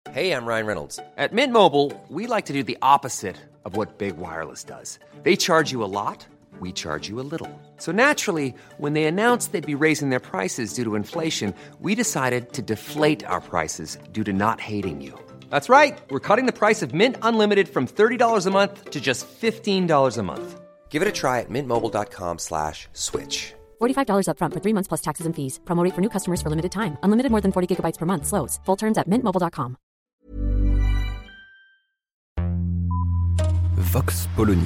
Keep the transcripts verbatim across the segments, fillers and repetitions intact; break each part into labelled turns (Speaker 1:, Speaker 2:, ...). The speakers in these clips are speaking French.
Speaker 1: Hey, I'm Ryan Reynolds. At Mint Mobile, we like to do the opposite of what Big Wireless does. They charge you a lot, we charge you a little. So naturally, when they announced they'd be raising their prices due to inflation, we decided to deflate our prices due to not hating you. That's right. We're cutting the price of Mint Unlimited from thirty dollars a month to just fifteen dollars a month. Give it a try at mintmobile.com slash switch.
Speaker 2: forty-five dollars up front for three months plus taxes and fees. Promo rate for new customers for limited time. Unlimited more than forty gigabytes per month. Slows full terms at mint mobile dot com.
Speaker 3: Vox Polony.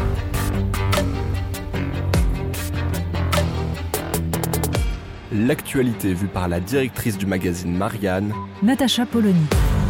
Speaker 3: L'actualité vue par la directrice du magazine Marianne,
Speaker 4: Natacha Polony.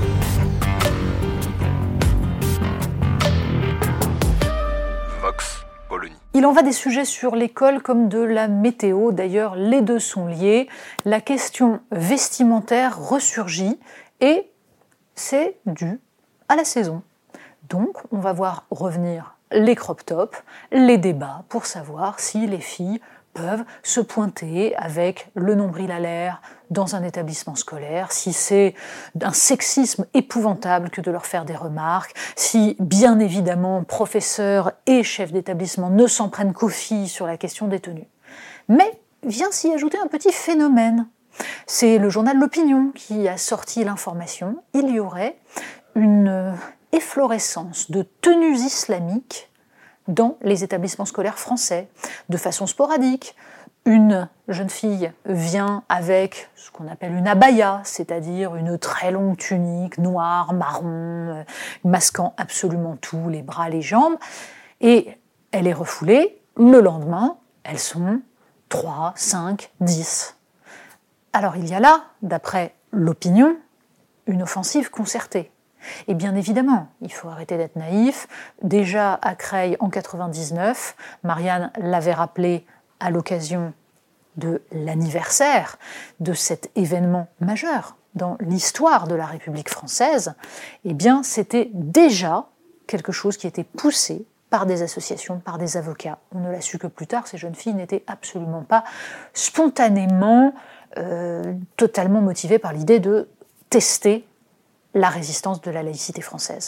Speaker 3: Vox Polony.
Speaker 5: Il en va des sujets sur l'école comme de la météo, d'ailleurs les deux sont liés. La question vestimentaire ressurgit et c'est dû à la saison. Donc on va voir revenir les crop tops, les débats pour savoir si les filles peuvent se pointer avec le nombril à l'air dans un établissement scolaire, si c'est d'un sexisme épouvantable que de leur faire des remarques, si bien évidemment professeurs et chefs d'établissement ne s'en prennent qu'aux filles sur la question des tenues. Mais vient s'y ajouter un petit phénomène. C'est le journal L'Opinion qui a sorti l'information. Il y aurait une efflorescence de tenues islamiques dans les établissements scolaires français, de façon sporadique. Une jeune fille vient avec ce qu'on appelle une abaya, c'est-à-dire une très longue tunique noire, marron, masquant absolument tout, les bras, les jambes, et elle est refoulée. Le lendemain, elles sont trois, cinq, dix. Alors il y a là, d'après L'Opinion, une offensive concertée. Et bien évidemment, il faut arrêter d'être naïf. Déjà à Creil en quatre-vingt-dix-neuf, Marianne l'avait rappelé à l'occasion de l'anniversaire de cet événement majeur dans l'histoire de la République française, eh bien c'était déjà quelque chose qui était poussé par des associations, par des avocats. On ne l'a su que plus tard, ces jeunes filles n'étaient absolument pas spontanément, euh, totalement motivées par l'idée de tester la résistance de la laïcité française.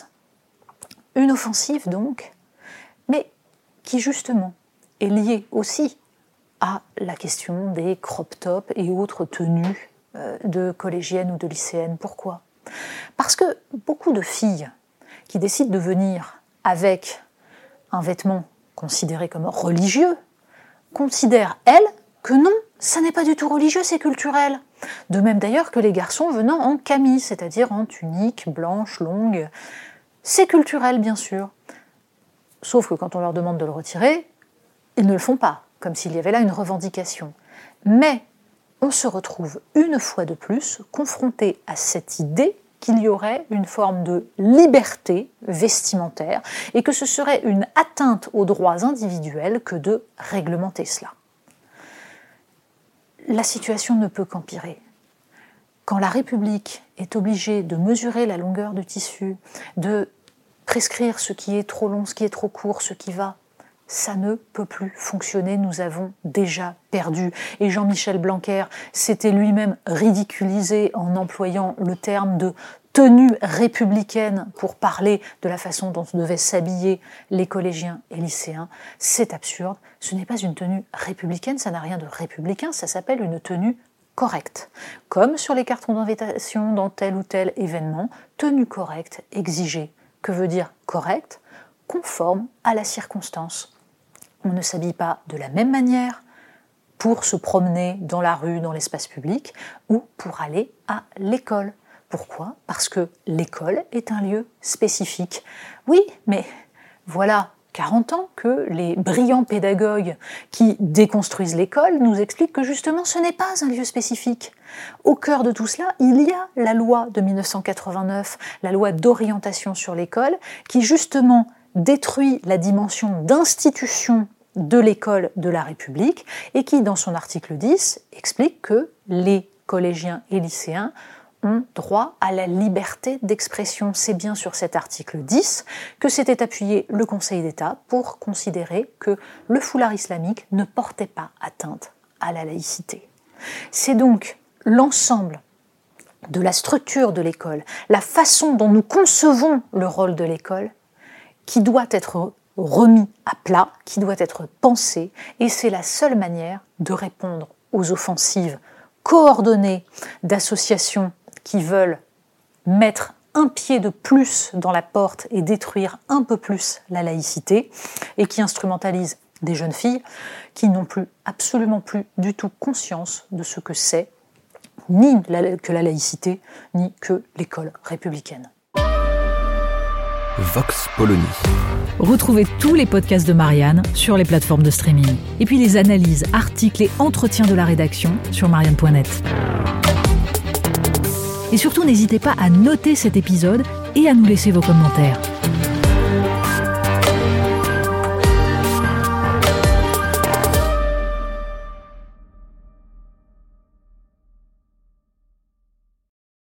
Speaker 5: Une offensive donc, mais qui justement est liée aussi à la question des crop tops et autres tenues de collégiennes ou de lycéennes. Pourquoi ? Parce que beaucoup de filles qui décident de venir avec un vêtement considéré comme religieux considèrent, elles, que non, ça n'est pas du tout religieux, c'est culturel. De même d'ailleurs que les garçons venant en camis, c'est-à-dire en tunique blanche, longue. C'est culturel, bien sûr. Sauf que quand on leur demande de le retirer, ils ne le font pas, comme s'il y avait là une revendication. Mais on se retrouve une fois de plus confronté à cette idée qu'il y aurait une forme de liberté vestimentaire et que ce serait une atteinte aux droits individuels que de réglementer cela. La situation ne peut qu'empirer. Quand la République est obligée de mesurer la longueur du tissu, de prescrire ce qui est trop long, ce qui est trop court, ce qui va, ça ne peut plus fonctionner, nous avons déjà perdu. Et Jean-Michel Blanquer s'était lui-même ridiculisé en employant le terme de tenue républicaine pour parler de la façon dont devaient s'habiller les collégiens et lycéens. C'est absurde. Ce n'est pas une tenue républicaine, ça n'a rien de républicain, ça s'appelle une tenue correcte. Comme sur les cartons d'invitation dans tel ou tel événement, tenue correcte exigée. Que veut dire correcte ? Conforme à la circonstance. On ne s'habille pas de la même manière pour se promener dans la rue, dans l'espace public, ou pour aller à l'école. Pourquoi ? Parce que l'école est un lieu spécifique. Oui, mais voilà quarante ans que les brillants pédagogues qui déconstruisent l'école nous expliquent que justement ce n'est pas un lieu spécifique. Au cœur de tout cela, il y a la loi de dix-neuf cent quatre-vingt-neuf, la loi d'orientation sur l'école, qui justement détruit la dimension d'institution de l'école de la République et qui, dans son article dix, explique que les collégiens et lycéens ont droit à la liberté d'expression. C'est bien sur cet article dix que s'était appuyé le Conseil d'État pour considérer que le foulard islamique ne portait pas atteinte à la laïcité. C'est donc l'ensemble de la structure de l'école, la façon dont nous concevons le rôle de l'école, qui doit être remis à plat, qui doit être pensé, et c'est la seule manière de répondre aux offensives coordonnées d'associations qui veulent mettre un pied de plus dans la porte et détruire un peu plus la laïcité, et qui instrumentalisent des jeunes filles qui n'ont plus, absolument plus du tout conscience de ce que c'est, ni la, que la laïcité, ni que l'école républicaine.
Speaker 3: Vox Polony.
Speaker 4: Retrouvez tous les podcasts de Marianne sur les plateformes de streaming. Et puis les analyses, articles et entretiens de la rédaction sur marianne point net. Et surtout, n'hésitez pas à noter cet épisode et à nous laisser vos commentaires.